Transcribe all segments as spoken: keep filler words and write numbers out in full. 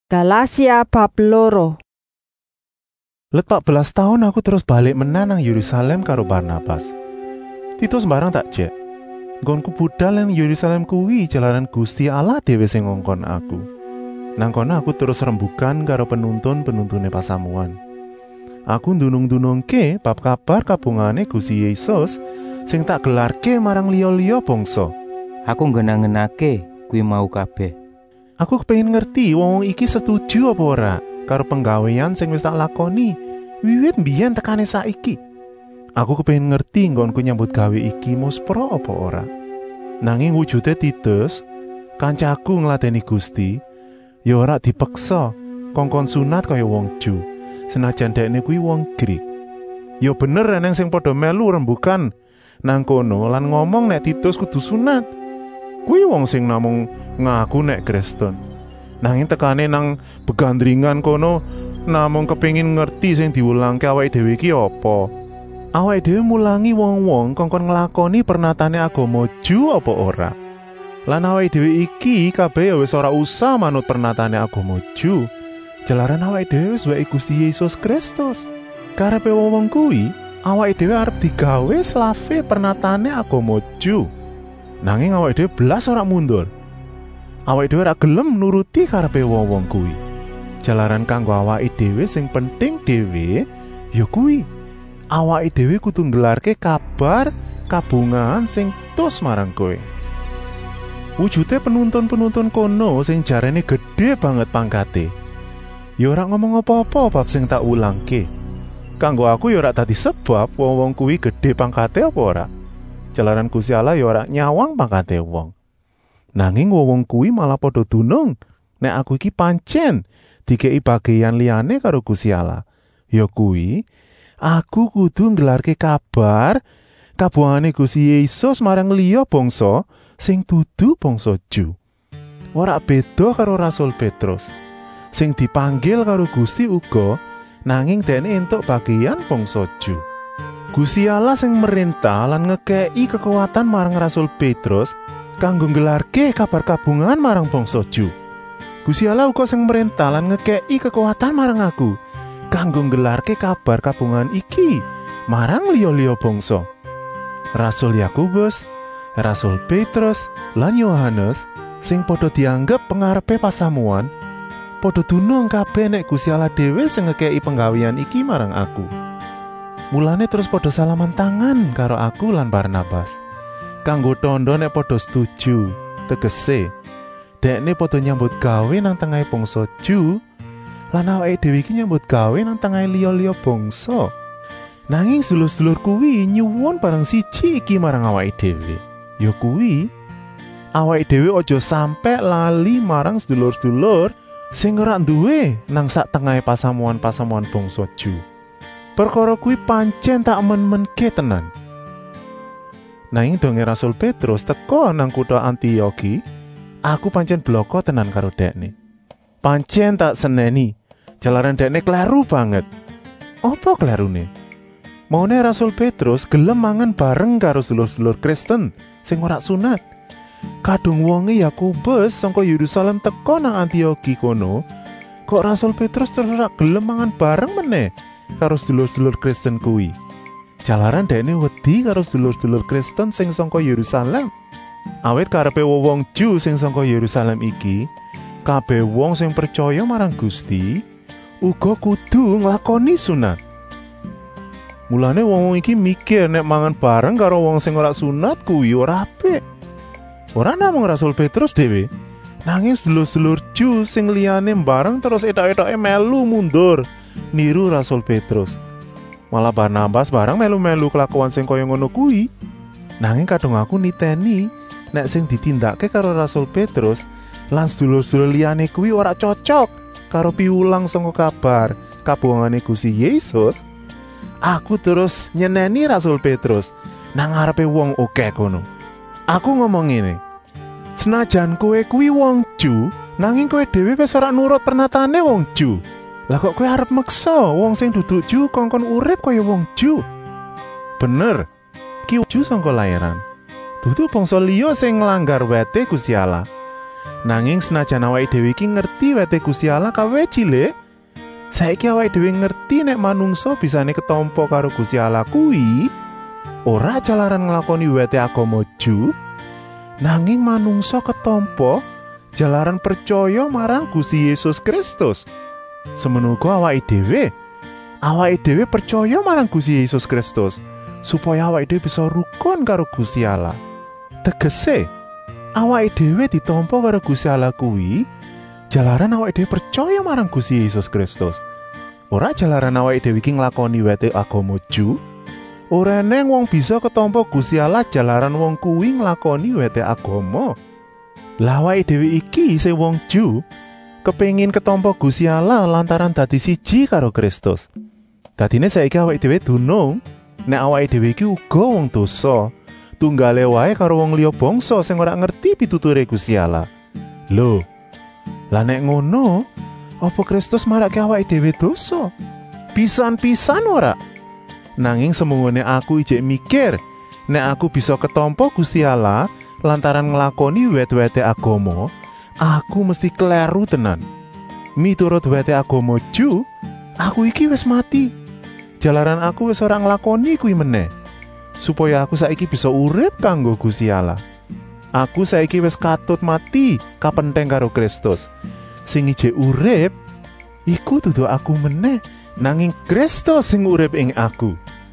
Galasia bab loro. Let pak belas tahun aku terus balik meneh nang Yerusalem karo Barnabas. Titus barang tak jek. Nggonku budal nang Yerusalem kuwi jalaran Gusti Allah dhewe sing ngongkon aku. Nang kono aku terus rembugan karo penuntun-penuntune pasamuan. Aku ndunung-ndunungke bab kabar kabungane Gusti Yesus sing tak gelarke marang liya-liya bangsa. Aku nggenang-ngenake kuwi mau kabeh. Aku kepengin ngerti wong iki setuju apa ora karo penggawean sing wis tak lakoni wiwit mbiyen tekane saiki. Aku kepengin ngerti nggonku nyambut gawe iki muspro apa ora. Nanging wujude Titus, kancaku ngladeni Gusti, ya ora dipeksa kongkon sunat kaya wong Ju, senajan dekne kuwi wong Grik. Ya bener eneng sing padha melu rembugan nang kono lan ngomong nek Titus kudu sunat. Kuwi wong sing namung ngaku nek Kristen. Nanging tekane nang begandringan kono namung kepengin ngerti sing diwulangke awake dhewe iki apa. Awake dhewe mulangi wong-wong kongkon nglakoni pernatane agama Ju apa ora. Lan awake dhewe iki kabeh ya wis ora usah manut pernatane agama Ju. Jalaran awake dhewe wis wae Gusti Yesus Kristus. Karepe wong kuwi, awake dhewe arep digawe slave pernatane agama Ju. Nanging awake dhewe blas ora mundur. Awake dhewe ora gelem nuruti karepe wong-wong kuwi. Jalaran kanggo awake dhewe sing penting dhewe ya kuwi. Awake dhewe kudu nggelarke kabar kabungahan sing tus marang kowe. Wujude penuntun-penuntun kono sing jarene gedhe banget pangkate. Ya ora ngomong apa-apa bab sing tak ulangke. Kanggo aku ya ora dadi sebab wong-wong kuwi gedhe pangkate apa ora. Jalaran Gusti Allah ya ora nyawang pangkate wong. Nanging wong kuwi malah padha dunung nek aku iki pancen dikeki bageyan liyane karo Gusti Allah. Ya kuwi aku kudu nggelarke kabar kabungane Gusti Yesus marang liya bangsa sing dudu bangsa Ju. Ora beda karo Rasul Petrus sing dipanggil karo Gusti uga nanging dene entuk bageyan bangsa Ju. Gusti Allah sing merintah lan ngekeki kekuatan marang Rasul Petrus kanggo nggelarke kabar kabungan marang bangsa Ju. Gusti Allah uga sing merintah lan ngekeki kekuatan marang aku kanggo nggelarke kabar kabungan iki marang liya-liya bangsa. Rasul Yakobus, Rasul Petrus lan Yohanes sing padha dianggep pengarepe pasamuan padha dunung kabeh nek Gusti Allah dhewe sing ngekeki penggawean iki marang aku. Mulane terus padha salaman tangan karo aku lan Barnabas. Kanggo tandha nek padha setuju, tegese dekne padha nyambut gawe nang tengahe bangsa Ju, lan awake dhewe iki nyambut gawe nang tengahe liya-liya bangsa. Nanging sedulur-sedulur kuwi nyuwun barang siji iki marang awake dhewe. Ya kuwi, awake dhewe aja sampe lali marang sedulur-sedulur sing ora duwe nang sak tengahe pasamuan-pasamuan bangsa Ju. Perkara kuwi pancen tak men-menke tenan. Nanging donge Rasul Petrus teka nang kutha Antioki, aku pancen bloko tenan karo dekne. Pancen tak seneni, jalaran dekne kleru banget. Apa klerune? Maune Rasul Petrus gelem mangan bareng karo sedulur-sedulur Kristen sing ora sunat. Kadung wonge Yakobus saka Yerusalem teka nang Antioki kono, kok Rasul Petrus terus ora gelem mangan bareng meneh karo sedulur-sedulur Kristen kuwi. Jalaran dekne wedi karo sedulur-sedulur Kristen sing saka Yerusalem. Awit karepe wong Ju sing saka Yerusalem iki, kabeh wong sing percaya marang Gusti uga kudu nglakoni sunat. Mulane wong iki mikir nek mangan bareng karo wong sing ora sunat kuwi ora apik. Ora namung Rasul Petrus dhewe, nanging sedulur-sedulur Ju sing liyane bareng terus etok-etoke melu mundur niru Rasul Petrus. Malah Barnabas barang melu-melu kelakuan sing kaya ngono kuwi. Nanging kadung aku niteni nek sing ditindakake karo Rasul Petrus lan sedulur-sedulur liyane kuwi ora cocok karo piwulang saka kabar kabungane Gusti Yesus. Aku terus nyeneni Rasul Petrus nang ngarepe wong akeh kono. Aku ngomong ngene, senajan kowe kuwi wong Ju, nanging kowe dhewe wis ora nurut pernatane wong Ju. Lah kok kowe arep meksa wong sing dudu Ju kongkon urip kaya wong Ju? Bener, ki Ju sangka lairan. Dudu bangsa liya sing nglanggar wete Gusti Allah. Nanging senajan awake dhewe iki ngerti wete Gusti Allah kawit cilik, saiki awake dhewe ngerti nek manungsa bisane ketampa karo Gusti Allah kuwi ora jalaran nglakoni wete agama Ju, nanging manungsa ketampa jalaran percaya marang Gusti Yesus Kristus. Semenuga awake dhewe awake dhewe percaya marang Gusti Yesus Kristus supaya awake dhewe bisa rukun karo Gusti Allah. Tegese awake dhewe ditampa karo Gusti Allah kuwi jalaran awake dhewe percaya marang Gusti Yesus Kristus. Ora jalaran awake dhewe iki nglakoni wete agama Ju. Ora neng wong bisa ketampa Gusti Allah jalaran wong kuwi nglakoni wete agama. Lah awake dhewe iki isih wong Ju, kepengin ketampa Gusti Allah lantaran dadi siji karo Kristus. Dadine saiki awake dhewe dunung nek awake dhewe iki uga wong dosa, tunggale wae karo wong liya bangsa sing ora ngerti pituture Gusti Allah. Lho, lah nek ngono, apa Kristus marake awake dhewe dosa? Pisan-pisan ora. Nanging semungone aku ijek mikir, nek aku bisa ketampa Gusti Allah lantaran nglakoni wet-wete agama, aku mesti kleru tenan. Miturut wete agama Ju, aku iki wis mati. Jalaran aku wis ora nglakoni kuwi meneh. Supaya aku saiki bisa urip kanggo Gusti Allah. Aku saiki wis katut mati kapenteng karo Kristus. Sing ijek urip iku dudu aku meneh, nanging Kristus sing urip ing aku.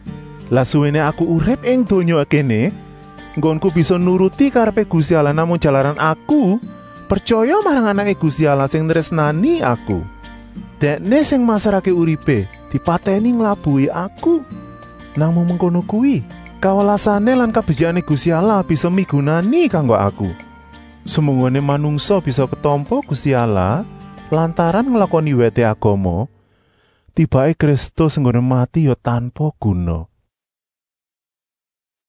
Lah suwene aku urip ing donya kene, nggonku bisa nuruti karepe Gusti Allah namung jalaran aku percaya marang anake Gusti Allah sing tresnani aku. Dekne sing masrahke uripe dipateni nglabuhi aku. Namung mengkono kuwi kawelasane lan kabejane Gusti Allah bisa migunani kanggo aku. Semungone manungsa bisa ketampa Gusti Allah lantaran nglakoni wete agama, tibake Kristus nggone mati ya tanpa guna.